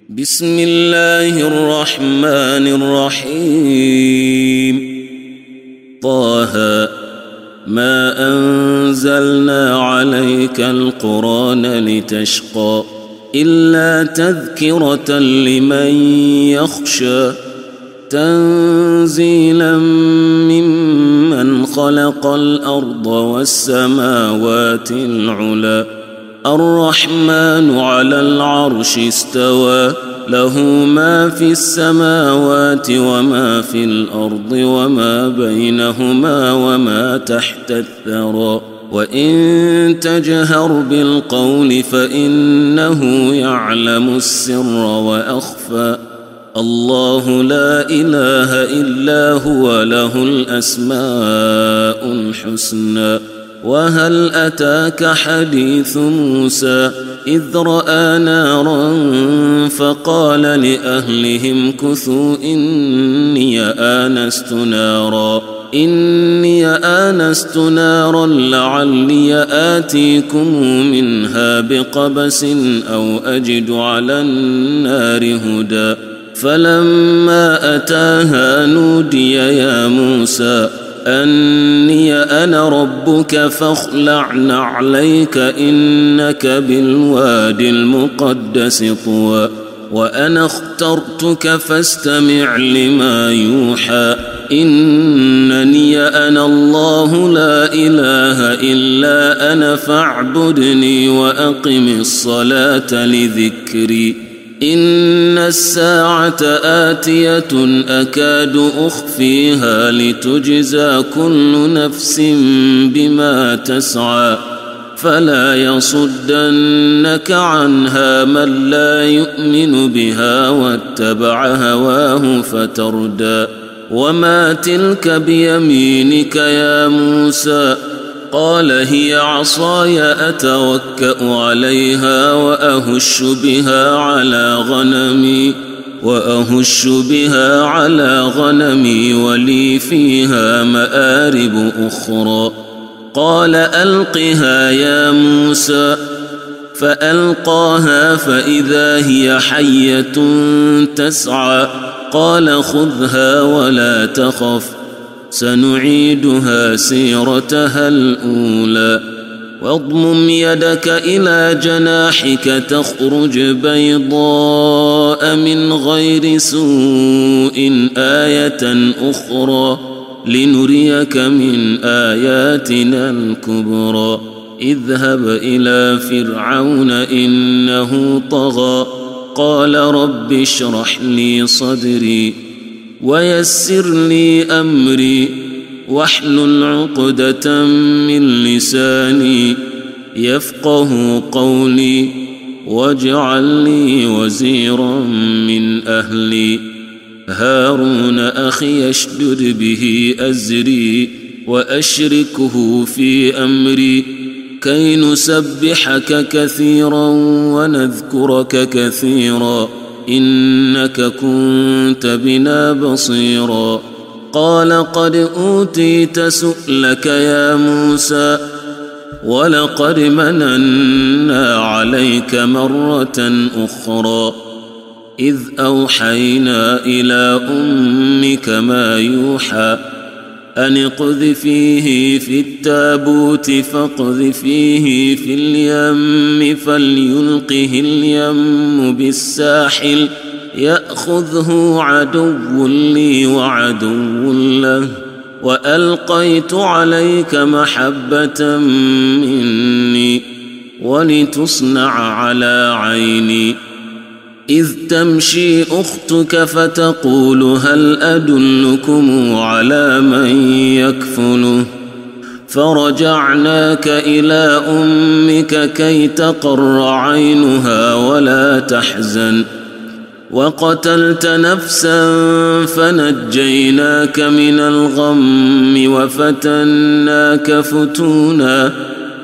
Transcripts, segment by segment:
بسم الله الرحمن الرحيم طه ما أنزلنا عليك القرآن لتشقى إلا تذكرة لمن يخشى تنزيلا ممن خلق الأرض والسماوات العلى الرحمن على العرش استوى له ما في السماوات وما في الأرض وما بينهما وما تحت الثرى وإن تجهر بالقول فإنه يعلم السر وأخفى الله لا إله إلا هو له الأسماء الحسنى وهل أتاك حديث موسى إذ رأى نارا فقال لأهلهم كثوا إني آنست نارا لعلي آتيكم منها بقبس أو أجد على النار هدى فلما أتاها نودي يا موسى أني أنا ربك فاخلع نعليك إنك بالوادي المقدس طوى وأنا اخترتك فاستمع لما يوحى إنني أنا الله لا إله إلا أنا فاعبدني وأقم الصلاة لذكري إن الساعة آتية أكاد أخفيها لتجزى كل نفس بما تسعى فلا يصدنك عنها من لا يؤمن بها واتبع هواه فتردى وما تلك بيمينك يا موسى قال هي عصاي أتوكأ عليها وأهش بها على غنمي ولي فيها مآرب أخرى قال ألقها يا موسى فألقاها فإذا هي حية تسعى قال خذها ولا تخف سنعيدها سيرتها الأولى واضمم يدك إلى جناحك تخرج بيضاء من غير سوء آية أخرى لنريك من آياتنا الكبرى اذهب إلى فرعون إنه طغى قال رب اشرح لي صدري ويسر لي أمري واحلل عقدة من لساني يفقه قولي واجعل لي وزيرا من أهلي هارون أخي اشدد به أزري وأشركه في أمري كي نسبحك كثيرا ونذكرك كثيرا إنك كنت بنا بصيرا قال قد أوتيت سؤلك يا موسى ولقد مننا عليك مرة أخرى إذ أوحينا إلى أمك ما يوحى أن اقذفيه في التابوت فاقذفيه في اليم فليلقه اليم بالساحل يأخذه عدو لي وعدو له وألقيت عليك محبة مني ولتصنع على عيني إذ تمشي أختك فتقول هل أدلكم على من يكفله فرجعناك إلى أمك كي تقر عينها ولا تحزن وقتلت نفسا فنجيناك من الغم وفتناك فتونا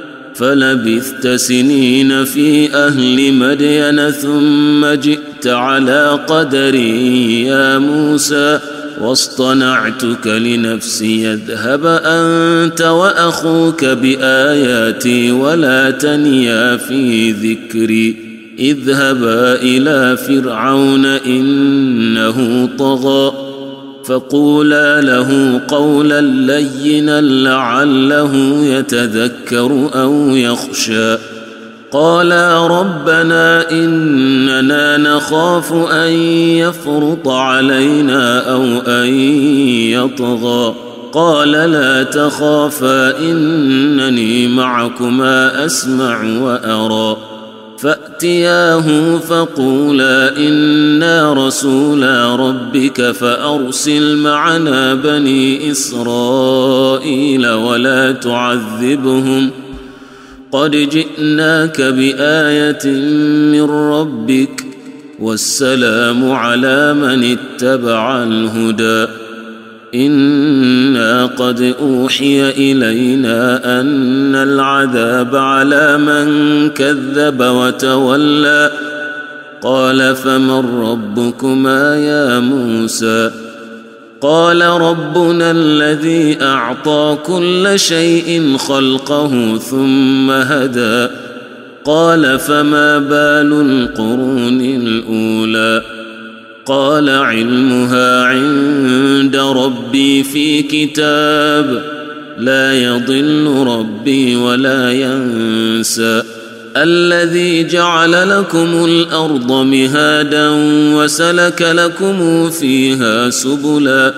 فلبثت سنين في أهل مدين ثم جئت على قدري يا موسى واصطنعتك لنفسي اذهب أنت وأخوك بآياتي ولا تنيا في ذكري اذهبا إلى فرعون إنه طغى فقولا له قولا لينا لعله يتذكر أو يخشى قالا ربنا إننا نخاف أن يفرط علينا أو أن يطغى قال لا تخافا إنني معكما أسمع وأرى فأتياه فقولا إنا رسولا ربك فأرسل معنا بني إسرائيل ولا تعذبهم قد جئناك بآية من ربك والسلام على من اتبع الهدى إنا قد أوحي إلينا أن العذاب على من كذب وتولى قال فمن ربكما يا موسى قال ربنا الذي أعطى كل شيء خلقه ثم هدى قال فما بال القرون الأولى قال علمها عند ربي في كتاب لا يضل ربي ولا ينسى الذي جعل لكم الأرض مهادا وسلك لكم فيها سبلا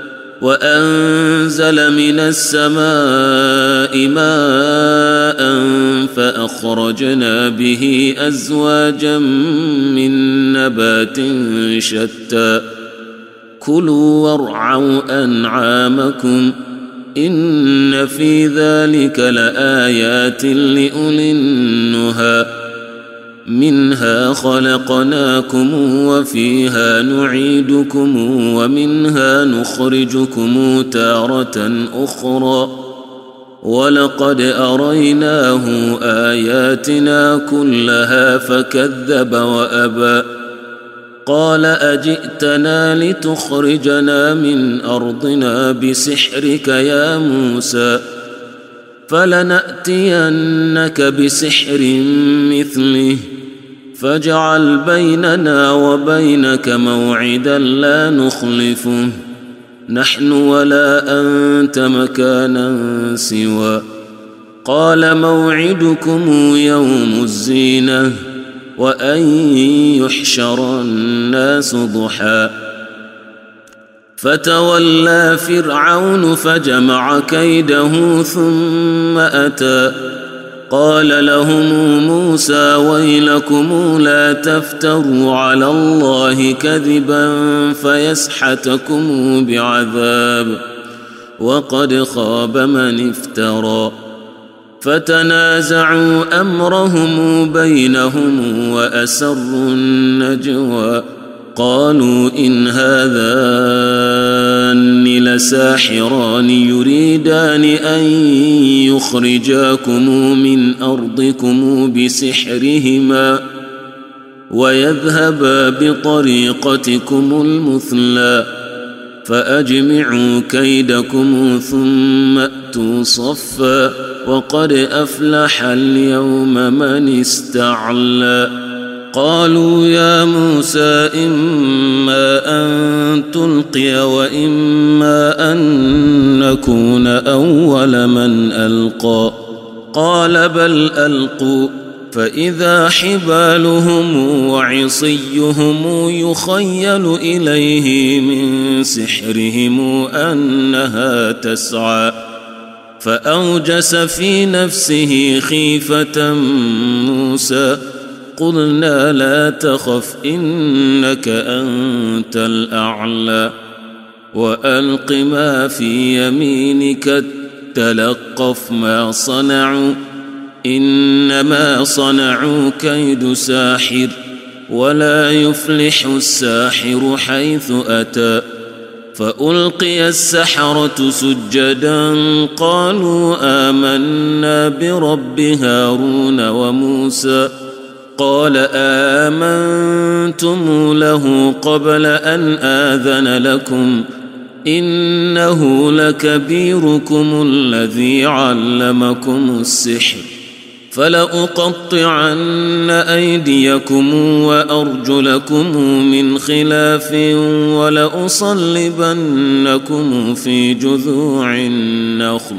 وأنزل من السماء ماء فأخرجنا به أزواجا من نبات شتى كلوا وارعوا أنعامكم إن في ذلك لآيات لأولي النهى منها خلقناكم وفيها نعيدكم ومنها نخرجكم تارة أخرى ولقد أريناه آياتنا كلها فكذب وأبى قال أجئتنا لتخرجنا من أرضنا بسحرك يا موسى فلنأتينك بسحر مثله فاجعل بيننا وبينك موعدا لا نخلفه نحن ولا أنت مكانا سوى قال موعدكم يوم الزينة وأن يحشر الناس ضحى فتولى فرعون فجمع كيده ثم أتى قال لهم موسى ويلكم لا تفتروا على الله كذبا فيسحتكم بعذاب وقد خاب من افترى فتنازعوا أمرهم بينهم وأسروا النجوى قالوا إن هذان لساحران يريدان أن يخرجاكم من أرضكم بسحرهما ويذهبا بطريقتكم المثلى فأجمعوا كيدكم ثم أتوا صفا وقد أفلح اليوم من استعلى قالوا يا موسى إما أن تلقي وإما أن نكون أول من ألقى قال بل ألقوا فإذا حبالهم وعصيهم يخيل إليه من سحرهم أنها تسعى فأوجس في نفسه خيفة موسى قلنا لا تخف إنك أنت الأعلى وألق ما في يمينك تلقف ما صنعوا إنما صنعوا كيد ساحر ولا يفلح الساحر حيث أتى فألقي السحرة سجدا قالوا آمنا برب هارون وموسى قال آمنتم له قبل أن آذن لكم إنه لكبيركم الذي علمكم السحر فلأقطعن أيديكم وأرجلكم من خلاف ولأصلبنكم في جذوع النخل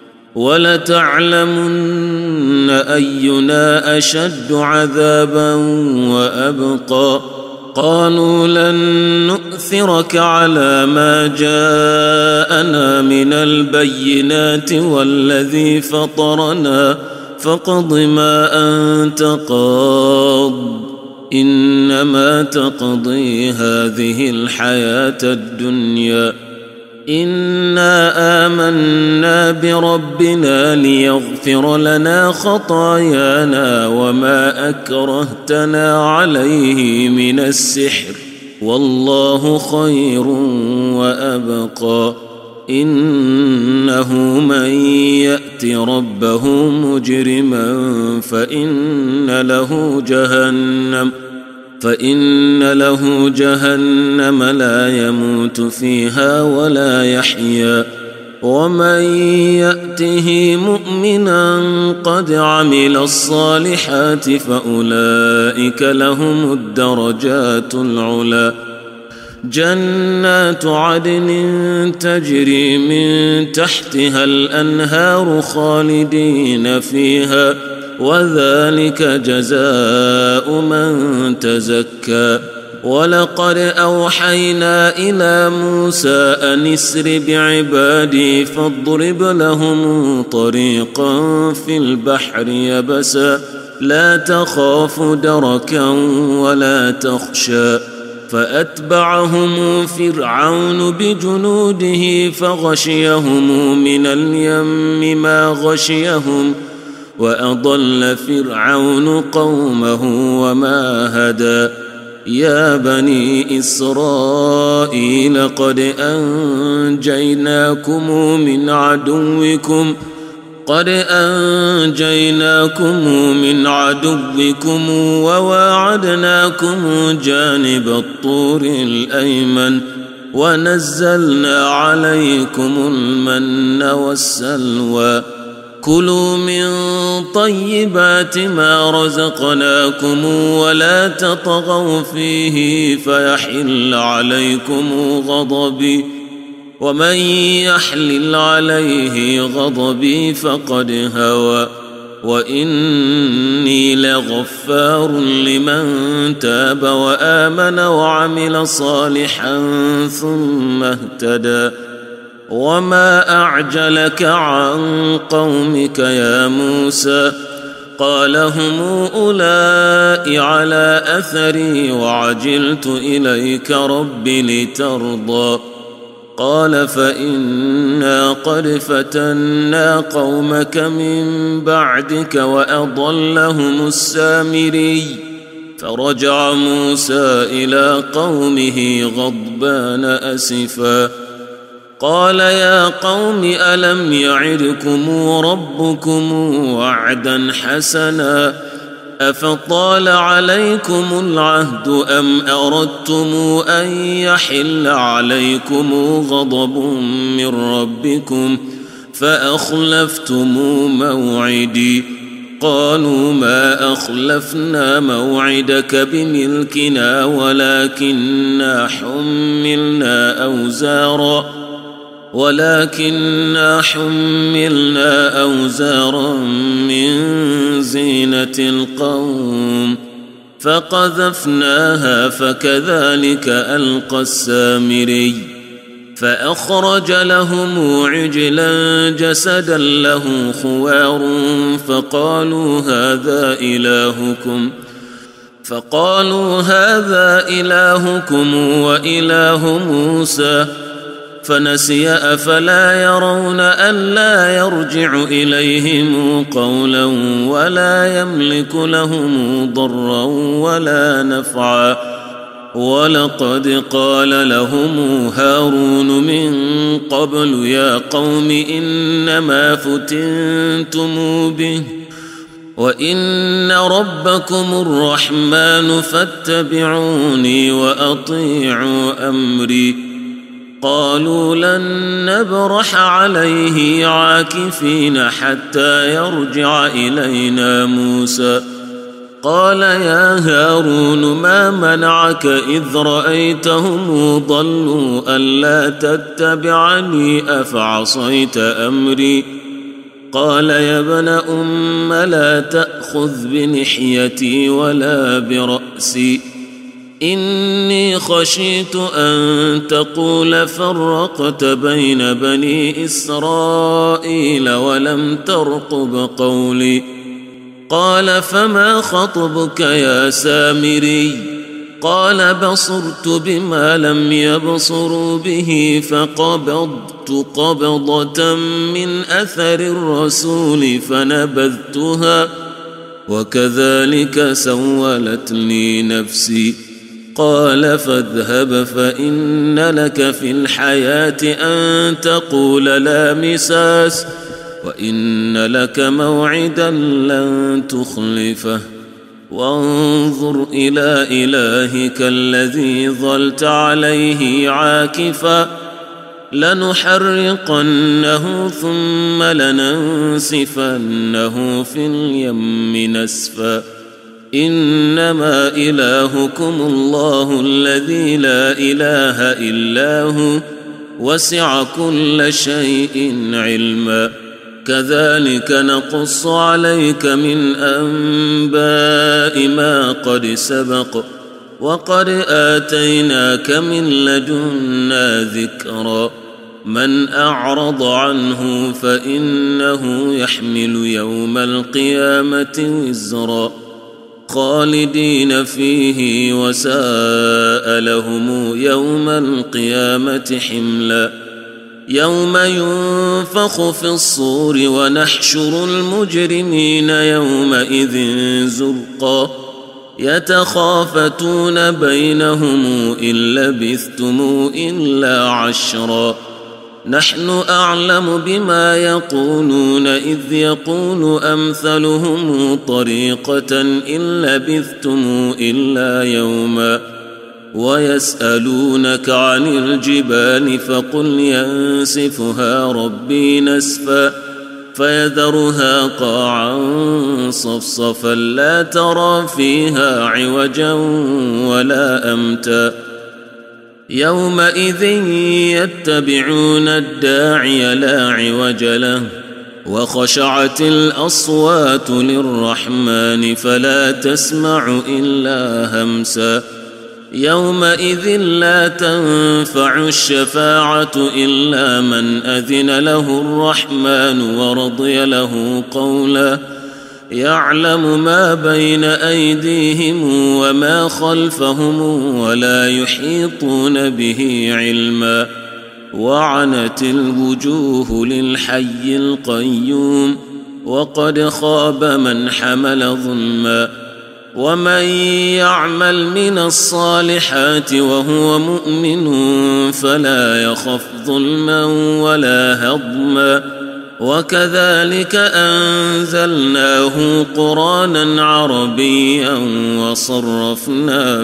ولتعلمن أينا أشد عذابا وأبقى قالوا لن نؤثرك على ما جاءنا من البينات والذي فطرنا فاقض ما أنت قاض إنما تقضي هذه الحياة الدنيا إنا آمنا بربنا ليغفر لنا خطايانا وما أكرهتنا عليه من السحر والله خير وأبقى إنه من يأت ربه مجرما فإن له جهنم لا يموت فيها ولا يحيا ومن يأته مؤمنا قد عمل الصالحات فأولئك لهم الدرجات العلى جنات عدن تجري من تحتها الأنهار خالدين فيها وذلك جزاء من تزكى ولقد أوحينا إلى موسى أن اسر بعبادي فاضرب لهم طريقا في البحر يبسا لا تخاف دركا ولا تخشى فأتبعهم فرعون بجنوده فغشيهم من اليم ما غشيهم وأضل فرعون قومه وما هدى يا بني إسرائيل قد أنجيناكم من عدوكم وواعدناكم جانب الطور الأيمن ونزلنا عليكم المن والسلوى كلوا من طيبات ما رزقناكم ولا تطغوا فيه فيحل عليكم غضبي ومن يحلل عليه غضبي فقد هوى وإني لغفار لمن تاب وآمن وعمل صالحا ثم اهتدى وما أعجلك عن قومك يا موسى قال هم أولئك على أثري وعجلت إليك رب لترضى قال فإنا قد فتنا قومك من بعدك وأضلهم السامري فرجع موسى إلى قومه غضبان أسفا قال يا قوم ألم يعدكم ربكم وعدا حسنا أفطال عليكم العهد أم أردتم أن يحل عليكم غضب من ربكم فأخلفتم موعدي قالوا ما أخلفنا موعدك بملكنا ولكننا حملنا أوزارا من زينة القوم فقذفناها فكذلك ألقى السامري فأخرج لهم عجلا جسدا له خوار فقالوا هذا إلهكم وإله موسى فنسي أفلا يرون ألا يرجع إليهم قولا ولا يملك لهم ضرا ولا نفعا ولقد قال لهم هارون من قبل يا قوم إنما فتنتم به وإن ربكم الرحمن فاتبعوني وأطيعوا أمري قالوا لن نبرح عليه عاكفين حتى يرجع إلينا موسى قال يا هارون ما منعك إذ رأيتهم ضلوا ألا تتبعني أفعصيت أمري قال يا ابن أم لا تأخذ بلحيتي ولا برأسي إني خشيت أن تقول فرقت بين بني إسرائيل ولم ترقب قولي قال فما خطبك يا سامري قال بصرت بما لم يبصروا به فقبضت قبضة من أثر الرسول فنبذتها وكذلك سولت لي نفسي قال فاذهب فإن لك في الحياة أن تقول لا مساس وإن لك موعدا لن تخلفه وانظر إلى إلهك الذي ظلت عليه عاكفا لنحرقنه ثم لننسفنه في اليم نسفا إنما إلهكم الله الذي لا إله إلا هو وسع كل شيء علما كذلك نقص عليك من أنباء ما قد سبق وقد آتيناك من لدنا ذكرا من أعرض عنه فإنه يحمل يوم القيامة وزرا خالدين فيه وساء لهم يوم القيامة حملا يوم ينفخ في الصور ونحشر المجرمين يومئذ زرقا يتخافتون بينهم إن لبثتم إلا عشرا نحن أعلم بما يقولون إذ يقول أمثلهم طريقة إن لبثتم إلا يوما ويسألونك عن الجبال فقل ينسفها ربي نسفا فيذرها قاعا صفصفا لا ترى فيها عوجا ولا أمتا يومئذ يتبعون الداعي لا عوج له وخشعت الأصوات للرحمن فلا تسمع إلا همسا يومئذ لا تنفع الشفاعة إلا من أذن له الرحمن ورضي له قولا يعلم ما بين أيديهم وما خلفهم ولا يحيطون به علما وعنت الوجوه للحي القيوم وقد خاب من حمل ظلما ومن يعمل من الصالحات وهو مؤمن فلا يخف ظلما ولا هضما وكذلك أنزلناه قرآنا عربيا وصرفنا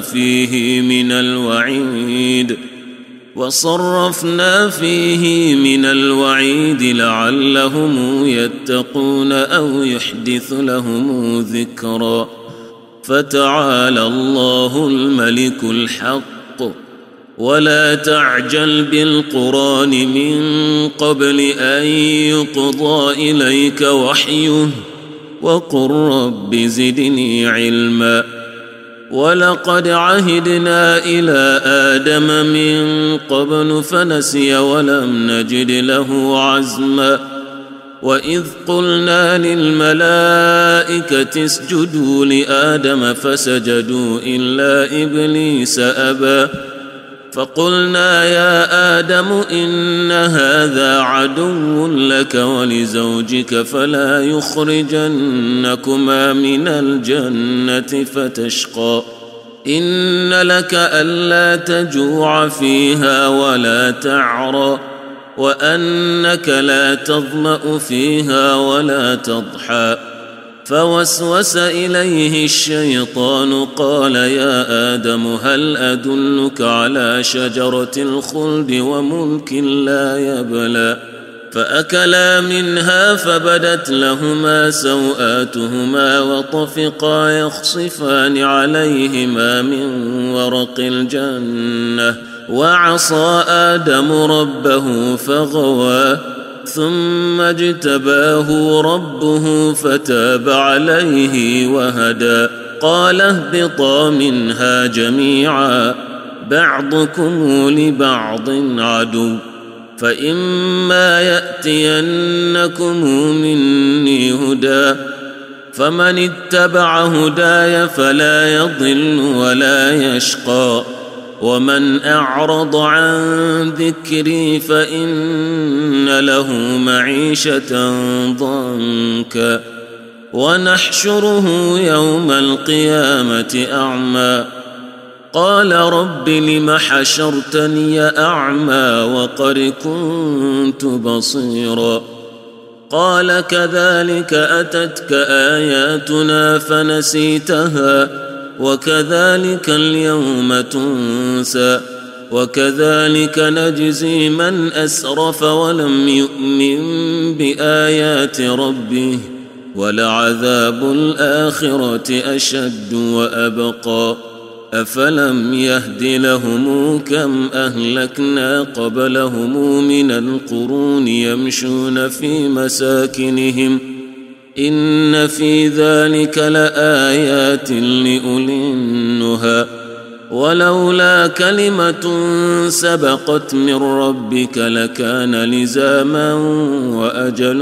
فيه من الوعيد لعلهم يتقون أو يحدث لهم ذكرا فتعالى الله الملك الحق ولا تعجل بالقرآن من قبل أن يقضى إليك وحيه وقل رب زدني علما ولقد عهدنا إلى آدم من قبل فنسي ولم نجد له عزما وإذ قلنا للملائكة اسجدوا لآدم فسجدوا إلا إبليس أبى فقلنا يا آدم إن هذا عدو لك ولزوجك فلا يخرجنكما من الجنة فتشقى إن لك ألا تجوع فيها ولا تعرى وأنك لا تظمأ فيها ولا تضحى فوسوس إليه الشيطان قال يا آدم هل أدلك على شجرة الخلد وملك لا يبلى فأكلا منها فبدت لهما سوآتهما وطفقا يخصفان عليهما من ورق الجنة وعصى آدم ربه فغوى ثم اجتباه ربه فتاب عليه وهدى قال اهبطا منها جميعا بعضكم لبعض عدو فإما يأتينكم مني هدى فمن اتبع هداي فلا يضل ولا يشقى ومن أعرض عن ذكري فإن له معيشة ضنكا ونحشره يوم القيامة أعمى قال رب لم حشرتني أعمى وقد كنت بصيرا قال كذلك أتتك آياتنا فنسيتها وكذلك اليوم تنسى وكذلك نجزي من أسرف ولم يؤمن بآيات ربه ولعذاب الآخرة أشد وأبقى أفلم يهد لهم كم أهلكنا قبلهم من القرون يمشون في مساكنهم إن في ذلك لآيات لأولي النهى ولولا كلمة سبقت من ربك لكان لزاما وأجل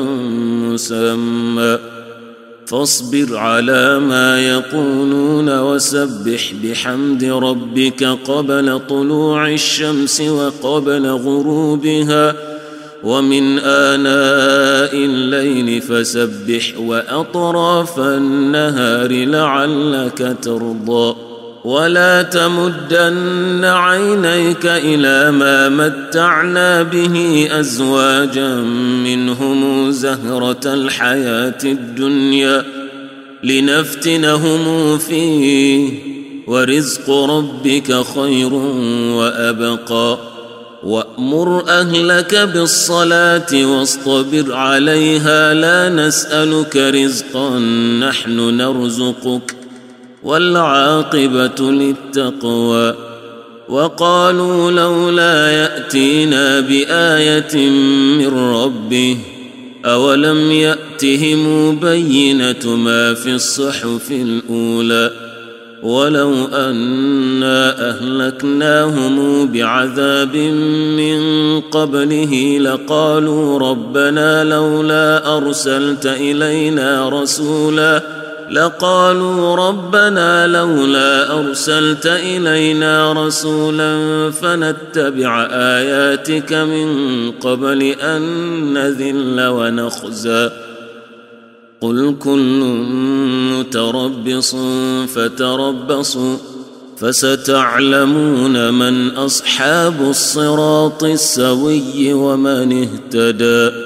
مسمى فاصبر على ما يقولون وسبح بحمد ربك قبل طلوع الشمس وقبل غروبها ومن آناء الليل فسبح وأطراف النهار لعلك ترضى ولا تمدن عينيك إلى ما متعنا به أزواجا منهم زهرة الحياة الدنيا لنفتنهم فيه ورزق ربك خير وأبقى وأمر أهلك بالصلاة واصطبر عليها لا نسألك رزقا نحن نرزقك والعاقبة للتقوى وقالوا لولا يأتينا بآية من ربه أولم يأتهم بينة ما في الصحف الأولى ولو أنا أهلكناهم بعذاب من قبله لقالوا ربنا لولا أرسلت إلينا رسولا فنتبع آياتك من قبل أن نذل ونخزى قل كل متربص فتربصوا فستعلمون من أصحاب الصراط السوي ومن اهتدى